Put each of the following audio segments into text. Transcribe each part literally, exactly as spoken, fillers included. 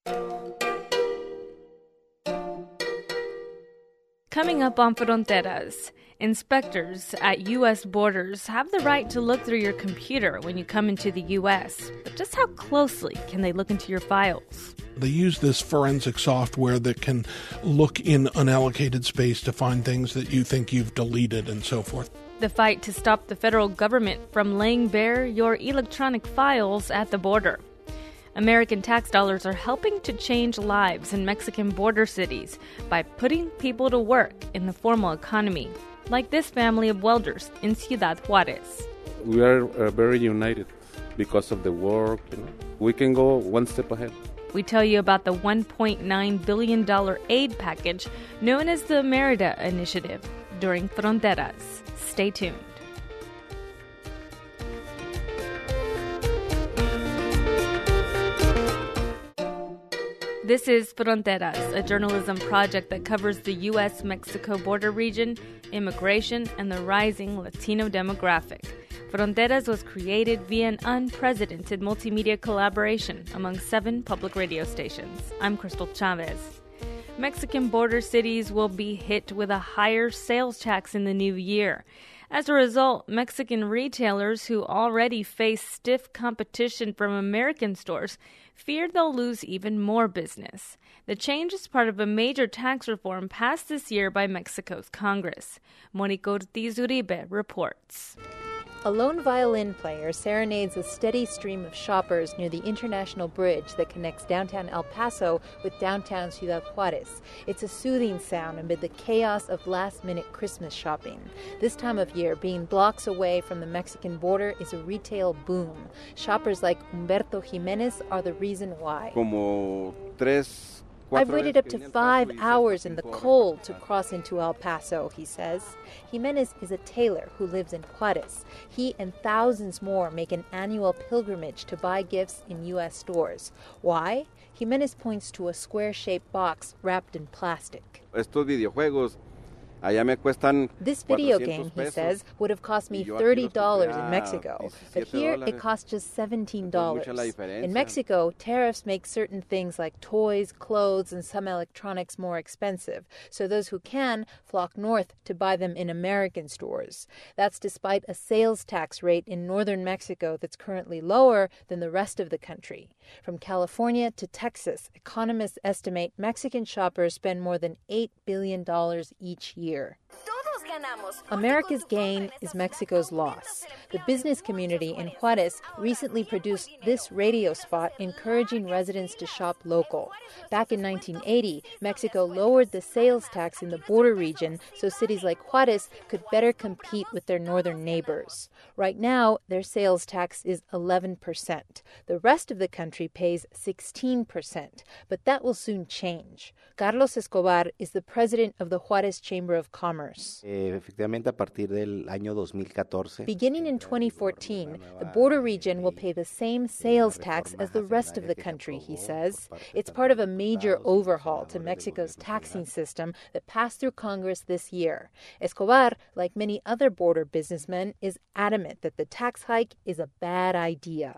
Coming up on Fronteras, inspectors at U S borders have the right to look through your computer when you come into the U S. But just how closely can they look into your files? They use this forensic software that can look in unallocated space to find things that you think you've deleted and so forth. The fight to stop the federal government from laying bare your electronic files at the border. American tax dollars are helping to change lives in Mexican border cities by putting people to work in the formal economy, like this family of welders in Ciudad Juarez. We are uh, very united because of the work. You know. We can go one step ahead. We tell you about the one point nine billion dollars aid package known as the Merida Initiative during Fronteras. Stay tuned. This is Fronteras, a journalism project that covers the U S Mexico border region, immigration, and the rising Latino demographic. Fronteras was created via an unprecedented multimedia collaboration among seven public radio stations. I'm Crystal Chavez. Mexican border cities will be hit with a higher sales tax in the new year. As a result, Mexican retailers who already face stiff competition from American stores fear they'll lose even more business. The change is part of a major tax reform passed this year by Mexico's Congress. Monica Ortiz Uribe reports. A lone violin player serenades a steady stream of shoppers near the international bridge that connects downtown El Paso with downtown Ciudad Juarez. It's a soothing sound amid the chaos of last-minute Christmas shopping. This time of year, being blocks away from the Mexican border is a retail boom. Shoppers like Humberto Jimenez are the reason why. Como tres I've waited up to five hours in the cold to cross into El Paso, he says. Jimenez is a tailor who lives in Juarez. He and thousands more make an annual pilgrimage to buy gifts in U S stores. Why? Jimenez points to a square-shaped box wrapped in plastic. Estos videojuegos allá me cuestan This video game, he says, would have cost me thirty dollars in Mexico, but here it costs just seventeen dollars. In Mexico, tariffs make certain things like toys, clothes, and some electronics more expensive, so those who can flock north to buy them in American stores. That's despite a sales tax rate in northern Mexico that's currently lower than the rest of the country. From California to Texas, economists estimate Mexican shoppers spend more than eight billion dollars each year. America's gain is Mexico's loss. The business community in Juarez recently produced this radio spot encouraging residents to shop local. Back in nineteen eighty, Mexico lowered the sales tax in the border region so cities like Juarez could better compete with their northern neighbors. Right now, their sales tax is eleven percent. The rest of the country pays sixteen percent, but that will soon change. Carlos Escobar is the president of the Juarez Chamber of Commerce. Beginning in twenty fourteen, the border region will pay the same sales tax as the rest of the country, he says. It's part of a major overhaul to Mexico's taxing system that passed through Congress this year. Escobar, like many other border businessmen, is adamant that the tax hike is a bad idea.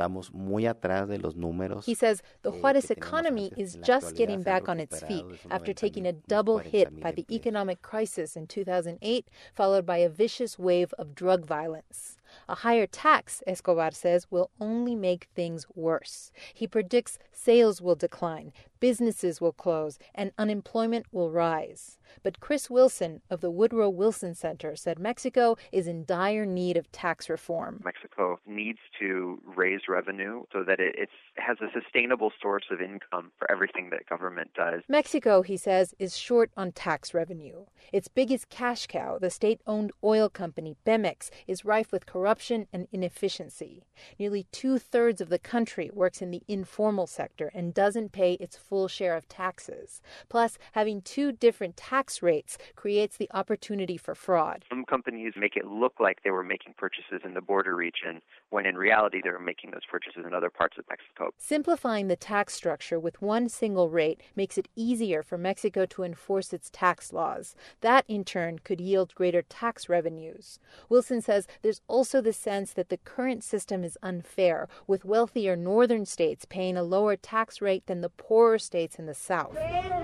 He says the Juarez economy is just getting back on its feet after taking a double hit by the economic crisis in two thousand eight, followed by a vicious wave of drug violence. A higher tax, Escobar says, will only make things worse. He predicts sales will decline, businesses will close, and unemployment will rise. But Chris Wilson of the Woodrow Wilson Center said Mexico is in dire need of tax reform. Mexico needs to raise revenue so that it it's, has a sustainable source of income for everything that government does. Mexico, he says, is short on tax revenue. Its biggest cash cow, the state-owned oil company Pemex, is rife with corruption and inefficiency. Nearly two-thirds of the country works in the informal sector and doesn't pay its full share of taxes. Plus, having two different tax rates creates the opportunity for fraud. Some companies make it look like they were making purchases in the border region, when in reality they were making those purchases in other parts of Mexico. Simplifying the tax structure with one single rate makes it easier for Mexico to enforce its tax laws. That, in turn, could yield greater tax revenues. Wilson says there's also also the sense that the current system is unfair, with wealthier northern states paying a lower tax rate than the poorer states in the south.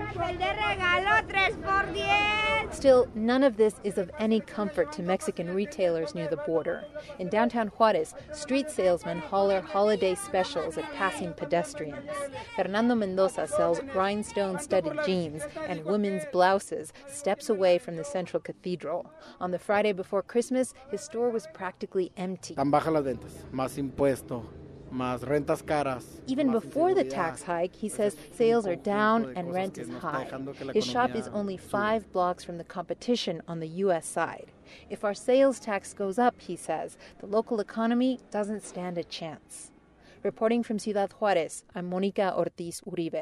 Still, none of this is of any comfort to Mexican retailers near the border. In downtown Juarez, street salesmen holler holiday specials at passing pedestrians. Fernando Mendoza sells rhinestone-studded jeans and women's blouses steps away from the central cathedral. On the Friday before Christmas, his store was practically empty. Even before the tax hike, he says sales are down and rent is high. His shop is only five blocks from the competition on the U S side. If our sales tax goes up, he says, the local economy doesn't stand a chance. Reporting from Ciudad Juarez, I'm Mónica Ortiz Uribe.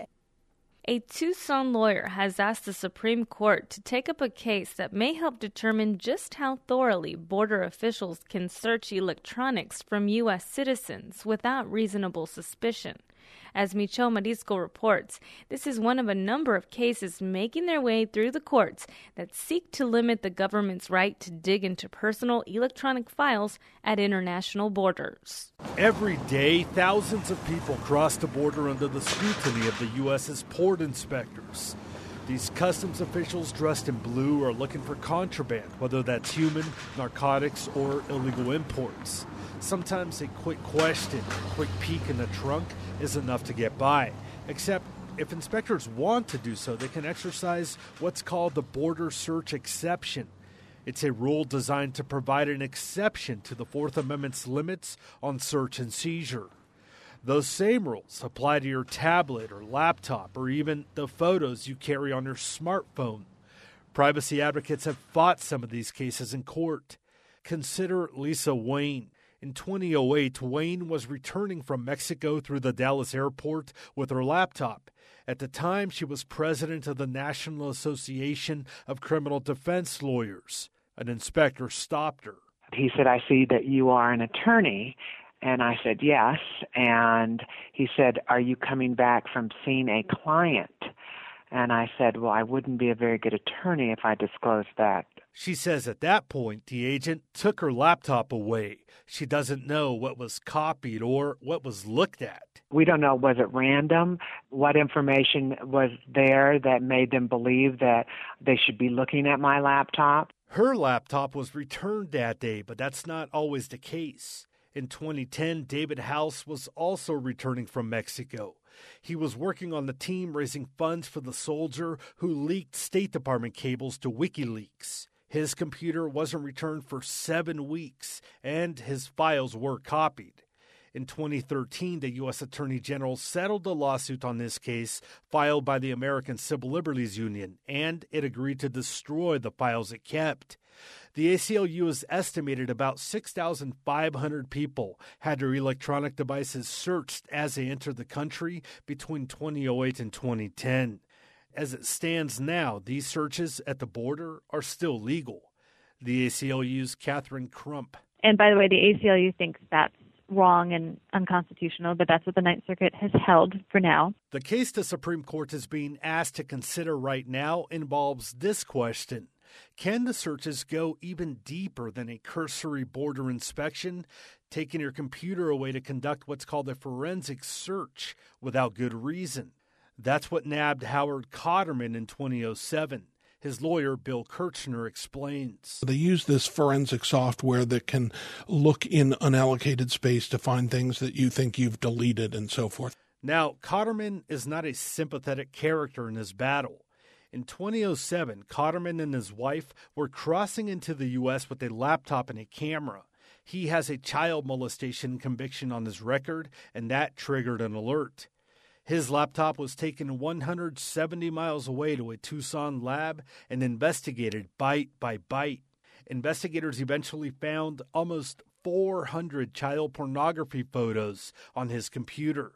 A Tucson lawyer has asked the Supreme Court to take up a case that may help determine just how thoroughly border officials can search electronics from U S citizens without reasonable suspicion. As Michelle Marisco reports, this is one of a number of cases making their way through the courts that seek to limit the government's right to dig into personal electronic files at international borders. Every day, thousands of people cross the border under the scrutiny of the U S's port inspectors. These customs officials dressed in blue are looking for contraband, whether that's human, narcotics, or illegal imports. Sometimes a quick question, a quick peek in the trunk is enough to get by. Except if inspectors want to do so, they can exercise what's called the border search exception. It's a rule designed to provide an exception to the Fourth Amendment's limits on search and seizure. Those same rules apply to your tablet or laptop or even the photos you carry on your smartphone. Privacy advocates have fought some of these cases in court. Consider Lisa Wayne. In twenty oh eight, Wayne was returning from Mexico through the Dallas airport with her laptop. At the time, she was president of the National Association of Criminal Defense Lawyers. An inspector stopped her. He said, "I see that you are an attorney." And I said, "Yes." And he said, "Are you coming back from seeing a client?" And I said, "Well, I wouldn't be a very good attorney if I disclosed that." She says at that point, the agent took her laptop away. She doesn't know what was copied or what was looked at. We don't know, was it random? What information was there that made them believe that they should be looking at my laptop? Her laptop was returned that day, but that's not always the case. In twenty ten, David House was also returning from Mexico. He was working on the team raising funds for the soldier who leaked State Department cables to WikiLeaks. His computer wasn't returned for seven weeks, and his files were copied. In twenty thirteen, the U S Attorney General settled the lawsuit on this case filed by the American Civil Liberties Union, and it agreed to destroy the files it kept. The A C L U has estimated about six thousand five hundred people had their electronic devices searched as they entered the country between twenty oh eight and twenty ten. As it stands now, these searches at the border are still legal. The A C L U's Catherine Crump. And by the way, the A C L U thinks that's wrong and unconstitutional, but that's what the Ninth Circuit has held for now. The case the Supreme Court is being asked to consider right now involves this question. Can the searches go even deeper than a cursory border inspection, taking your computer away to conduct what's called a forensic search without good reason? That's what nabbed Howard Cotterman in twenty oh seven. His lawyer, Bill Kirchner, explains. They use this forensic software that can look in unallocated space to find things that you think you've deleted and so forth. Now, Cotterman is not a sympathetic character in this battle. In twenty oh seven, Cotterman and his wife were crossing into the U S with a laptop and a camera. He has a child molestation conviction on his record, and that triggered an alert. His laptop was taken one hundred seventy miles away to a Tucson lab and investigated byte by byte. Investigators eventually found almost four hundred child pornography photos on his computer.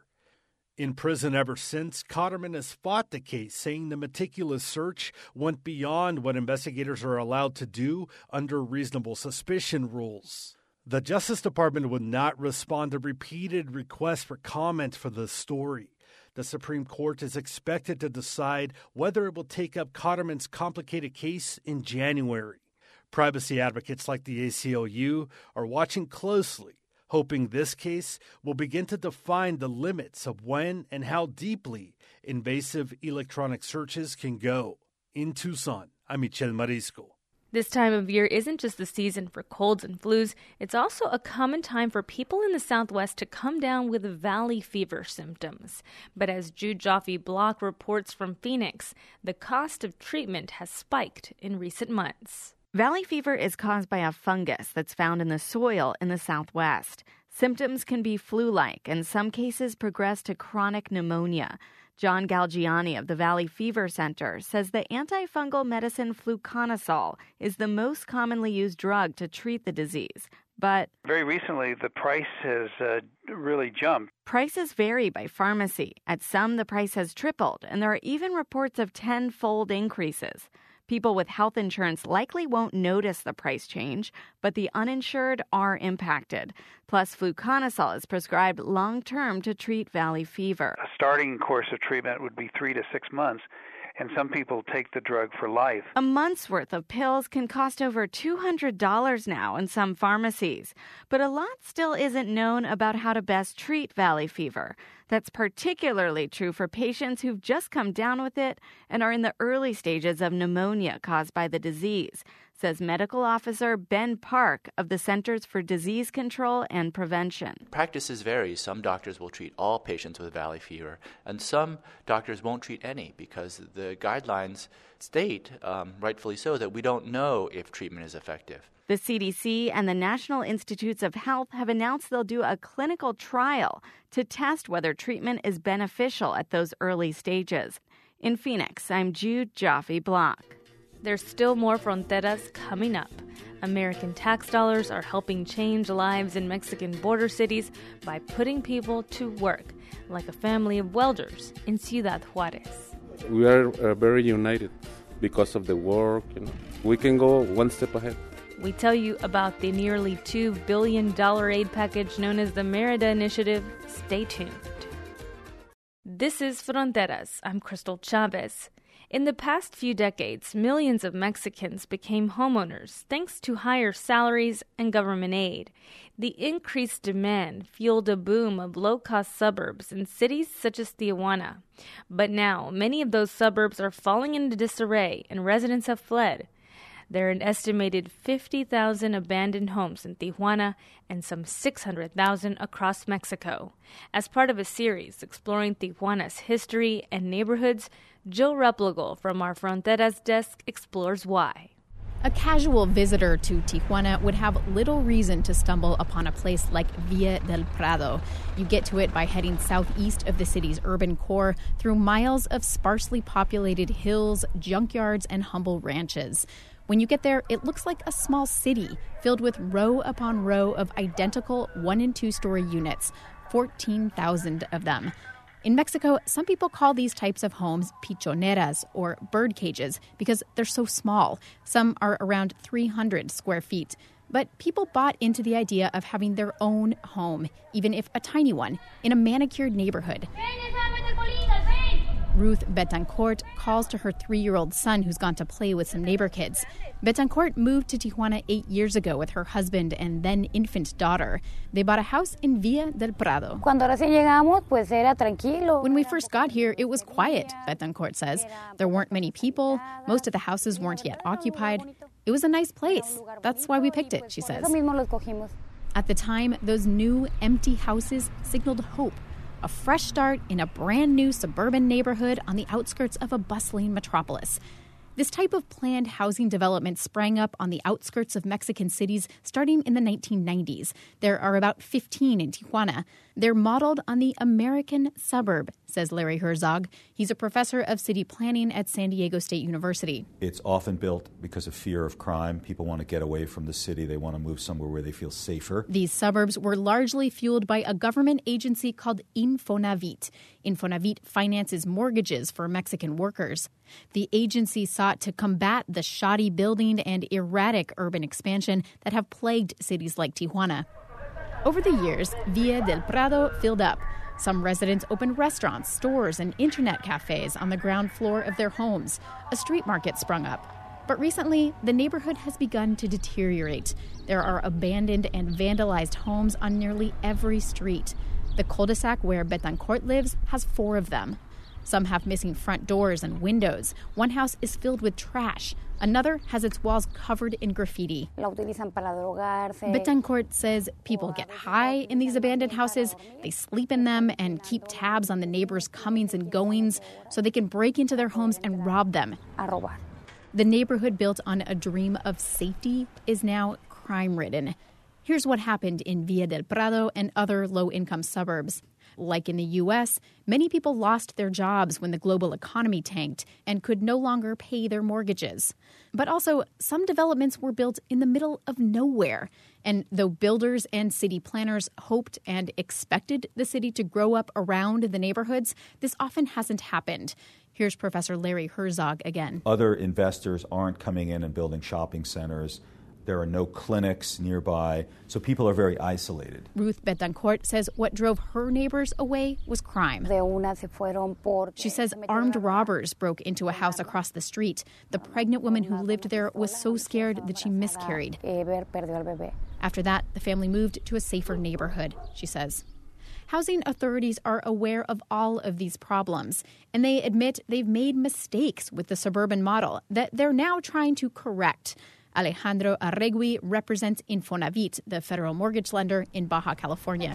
In prison ever since, Cotterman has fought the case, saying the meticulous search went beyond what investigators are allowed to do under reasonable suspicion rules. The Justice Department would not respond to repeated requests for comment for the story. The Supreme Court is expected to decide whether it will take up Cotterman's complicated case in January. Privacy advocates like the A C L U are watching closely, hoping this case will begin to define the limits of when and how deeply invasive electronic searches can go. In Tucson, I'm Michel Marisco. This time of year isn't just the season for colds and flus. It's also a common time for people in the Southwest to come down with valley fever symptoms. But as Jude Joffe-Block reports from Phoenix, the cost of treatment has spiked in recent months. Valley fever is caused by a fungus that's found in the soil in the Southwest. Symptoms can be flu-like, and some cases progress to chronic pneumonia. John Galgiani of the Valley Fever Center says the antifungal medicine fluconazole is the most commonly used drug to treat the disease. But very recently, the price has uh, really jumped. Prices vary by pharmacy. At some, the price has tripled, and there are even reports of tenfold increases. People with health insurance likely won't notice the price change, but the uninsured are impacted. Plus, fluconazole is prescribed long-term to treat valley fever. A starting course of treatment would be three to six months, and some people take the drug for life. A month's worth of pills can cost over two hundred dollars now in some pharmacies. But a lot still isn't known about how to best treat valley fever. That's particularly true for patients who've just come down with it and are in the early stages of pneumonia caused by the disease, says Medical Officer Ben Park of the Centers for Disease Control and Prevention. Practices vary. Some doctors will treat all patients with valley fever, and some doctors won't treat any because the guidelines state, um, rightfully so, that we don't know if treatment is effective. The C D C and the National Institutes of Health have announced they'll do a clinical trial to test whether treatment is beneficial at those early stages. In Phoenix, I'm Jude Joffe-Block. There's still more Fronteras coming up. American tax dollars are helping change lives in Mexican border cities by putting people to work, like a family of welders in Ciudad Juarez. We are uh, very united because of the work. You know, we can go one step ahead. We tell you about the nearly two billion dollars aid package known as the Merida Initiative. Stay tuned. This is Fronteras. I'm Crystal Chavez. In the past few decades, millions of Mexicans became homeowners thanks to higher salaries and government aid. The increased demand fueled a boom of low-cost suburbs in cities such as Tijuana. But now, many of those suburbs are falling into disarray and residents have fled. There are an estimated fifty thousand abandoned homes in Tijuana and some six hundred thousand across Mexico. As part of a series exploring Tijuana's history and neighborhoods, Jill Replogle from our Fronteras desk explores why. A casual visitor to Tijuana would have little reason to stumble upon a place like Villa del Prado. You get to it by heading southeast of the city's urban core through miles of sparsely populated hills, junkyards, and humble ranches. When you get there, it looks like a small city filled with row upon row of identical one- and two-story units, fourteen thousand of them. In Mexico, some people call these types of homes pichoneras, or bird cages, because they're so small. Some are around three hundred square feet. But people bought into the idea of having their own home, even if a tiny one, in a manicured neighborhood. Ruth Betancourt calls to her three-year-old son who's gone to play with some neighbor kids. Betancourt moved to Tijuana eight years ago with her husband and then infant daughter. They bought a house in Villa del Prado. When we first got here, it was quiet, Betancourt says. There weren't many people. Most of the houses weren't yet occupied. It was a nice place. That's why we picked it, she says. At the time, those new, empty houses signaled hope. A fresh start in a brand new suburban neighborhood on the outskirts of a bustling metropolis. This type of planned housing development sprang up on the outskirts of Mexican cities starting in the nineteen nineties. There are about fifteen in Tijuana. They're modeled on the American suburb, says Larry Herzog. He's a professor of city planning at San Diego State University. It's often built because of fear of crime. People want to get away from the city. They want to move somewhere where they feel safer. These suburbs were largely fueled by a government agency called Infonavit. Infonavit finances mortgages for Mexican workers. The agency sought to combat the shoddy building and erratic urban expansion that have plagued cities like Tijuana. Over the years, Villa del Prado filled up. Some residents opened restaurants, stores, and internet cafes on the ground floor of their homes. A street market sprung up. But recently, the neighborhood has begun to deteriorate. There are abandoned and vandalized homes on nearly every street. The cul-de-sac where Betancourt lives has four of them. Some have missing front doors and windows. One house is filled with trash. Another has its walls covered in graffiti. Betancourt says people get high in these abandoned houses, they sleep in them and keep tabs on the neighbors' comings and goings so they can break into their homes and rob them. The neighborhood built on a dream of safety is now crime-ridden. Here's what happened in Villa del Prado and other low-income suburbs. Like in the U S, many people lost their jobs when the global economy tanked and could no longer pay their mortgages. But also, some developments were built in the middle of nowhere. And though builders and city planners hoped and expected the city to grow up around the neighborhoods, this often hasn't happened. Here's Professor Larry Herzog again. Other investors aren't coming in and building shopping centers. There are no clinics nearby, so people are very isolated. Ruth Betancourt says what drove her neighbors away was crime. She says armed robbers broke into a house across the street. The pregnant woman who lived there was so scared that she miscarried. After that, the family moved to a safer neighborhood, she says. Housing authorities are aware of all of these problems, and they admit they've made mistakes with the suburban model that they're now trying to correct. Alejandro Arregui represents Infonavit, the federal mortgage lender in Baja California.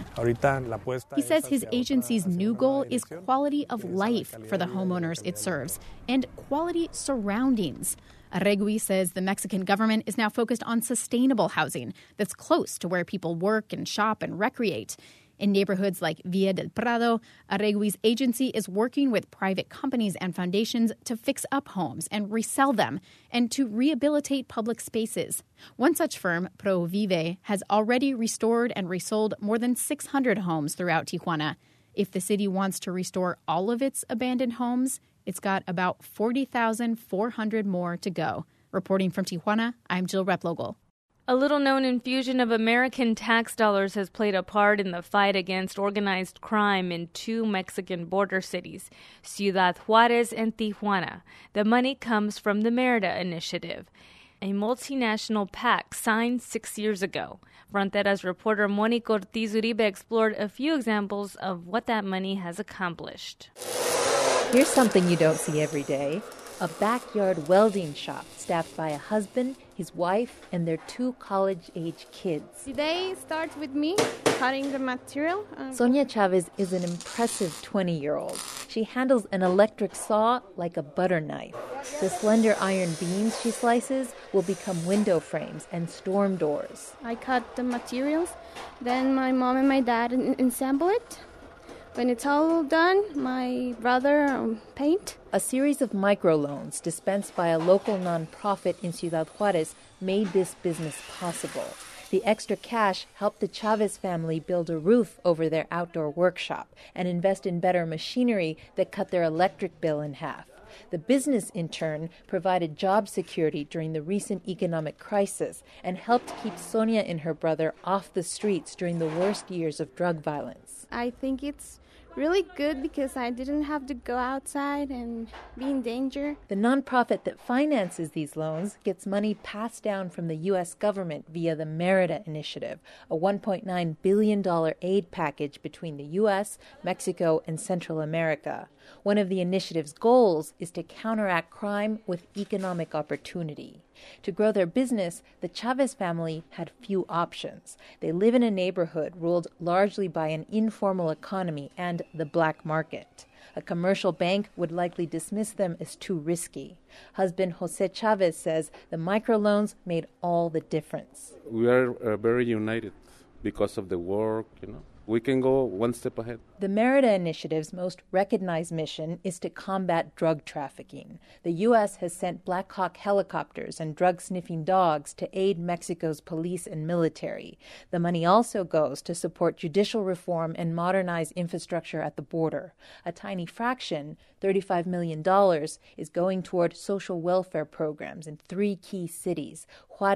He says his agency's new goal is quality of life for the homeowners it serves and quality surroundings. Arregui says the Mexican government is now focused on sustainable housing that's close to where people work and shop and recreate. In neighborhoods like Villa del Prado, Arregui's agency is working with private companies and foundations to fix up homes and resell them and to rehabilitate public spaces. One such firm, ProVive, has already restored and resold more than six hundred homes throughout Tijuana. If the city wants to restore all of its abandoned homes, it's got about forty thousand four hundred more to go. Reporting from Tijuana, I'm Jill Replogle. A little-known infusion of American tax dollars has played a part in the fight against organized crime in two Mexican border cities, Ciudad Juarez and Tijuana. The money comes from the Merida Initiative, a multinational pact signed six years ago. Frontera's reporter Mónica Ortiz Uribe explored a few examples of what that money has accomplished. Here's something you don't see every day. A backyard welding shop staffed by a husband, his wife, and their two college-age kids. Today starts with me cutting the material. Um, Sonia Chavez is an impressive twenty-year-old. She handles an electric saw like a butter knife. The slender iron beams she slices will become window frames and storm doors. I cut the materials, then my mom and my dad assemble it. When it's all done, my brother um, paint. A series of microloans dispensed by a local nonprofit in Ciudad Juarez made this business possible. The extra cash helped the Chavez family build a roof over their outdoor workshop and invest in better machinery that cut their electric bill in half. The business, in turn, provided job security during the recent economic crisis and helped keep Sonia and her brother off the streets during the worst years of drug violence. I think it's really good because I didn't have to go outside and be in danger. The nonprofit that finances these loans gets money passed down from the U S government via the Merida Initiative, a one point nine billion dollars aid package between the U S, Mexico, and Central America. One of the initiative's goals is to counteract crime with economic opportunity. To grow their business, the Chavez family had few options. They live in a neighborhood ruled largely by an informal economy and the black market. A commercial bank would likely dismiss them as too risky. Husband Jose Chavez says the microloans made all the difference. We are uh, very united because of the work, you know. We can go one step ahead. The Merida Initiative's most recognized mission is to combat drug trafficking. The U S has sent Black Hawk helicopters and drug-sniffing dogs to aid Mexico's police and military. The money also goes to support judicial reform and modernize infrastructure at the border. A tiny fraction, thirty-five million dollars, is going toward social welfare programs in three key cities, Juarez,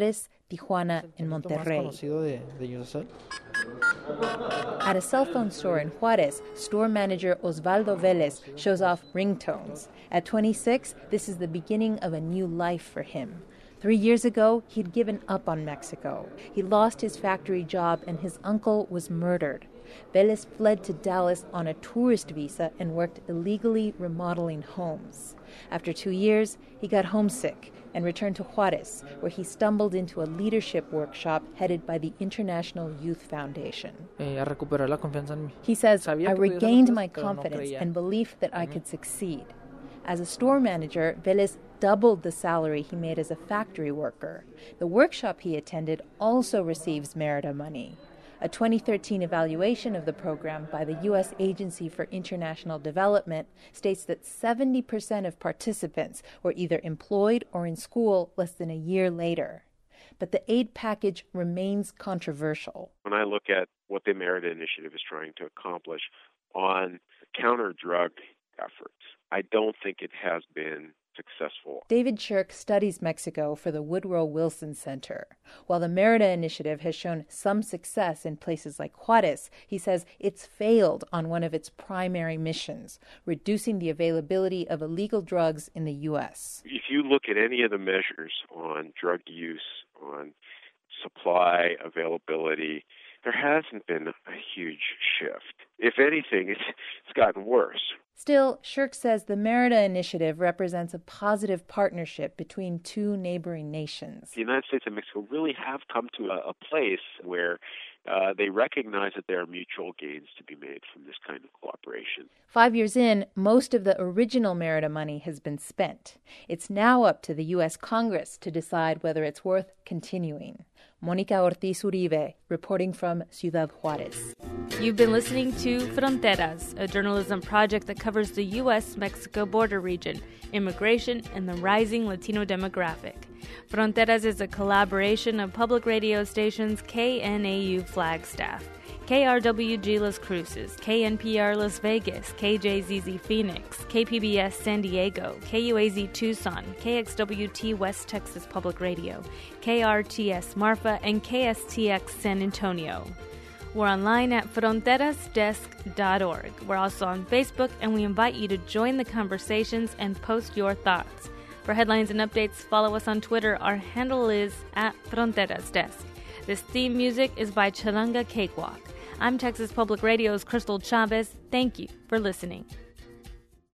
Tijuana, and Monterrey. At a cell phone store in Juarez, store manager Osvaldo Vélez shows off ringtones. At twenty-six, this is the beginning of a new life for him. Three years ago, he'd given up on Mexico. He lost his factory job and his uncle was murdered. Vélez fled to Dallas on a tourist visa and worked illegally remodeling homes. After two years, he got homesick and returned to Juarez, where he stumbled into a leadership workshop headed by the International Youth Foundation. He says, I regained my confidence and belief that I could succeed. As a store manager, Vélez doubled the salary he made as a factory worker. The workshop he attended also receives Merida money. A twenty thirteen evaluation of the program by the U S Agency for International Development states that seventy percent of participants were either employed or in school less than a year later. But the aid package remains controversial. When I look at what the Merida Initiative is trying to accomplish on counter-drug efforts, I don't think it has been successful. David Shirk studies Mexico for the Woodrow Wilson Center. While the Merida Initiative has shown some success in places like Juarez, he says it's failed on one of its primary missions, reducing the availability of illegal drugs in the U S. If you look at any of the measures on drug use, on supply availability, there hasn't been a huge shift. If anything, it's, it's gotten worse. Still, Shirk says the Merida Initiative represents a positive partnership between two neighboring nations. The United States and Mexico really have come to a, a place where uh, they recognize that there are mutual gains to be made from this kind of cooperation. Five years in, most of the original Merida money has been spent. It's now up to the U S Congress to decide whether it's worth continuing. Mónica Ortiz Uribe, reporting from Ciudad Juárez. You've been listening to Fronteras, a journalism project that covers the U S Mexico border region, immigration, and the rising Latino demographic. Fronteras is a collaboration of public radio stations K N A U Flagstaff, K R W G Las Cruces, K N P R Las Vegas, K J Z Z Phoenix, K P B S San Diego, K U A Z Tucson, K X W T West Texas Public Radio, K R T S Marfa, and K S T X San Antonio. We're online at fronteras desk dot org. We're also on Facebook, and we invite you to join the conversations and post your thoughts. For headlines and updates, follow us on Twitter. Our handle is at Fronteras Desk. This theme music is by Charanga Cakewalk. I'm Texas Public Radio's Crystal Chavez. Thank you for listening.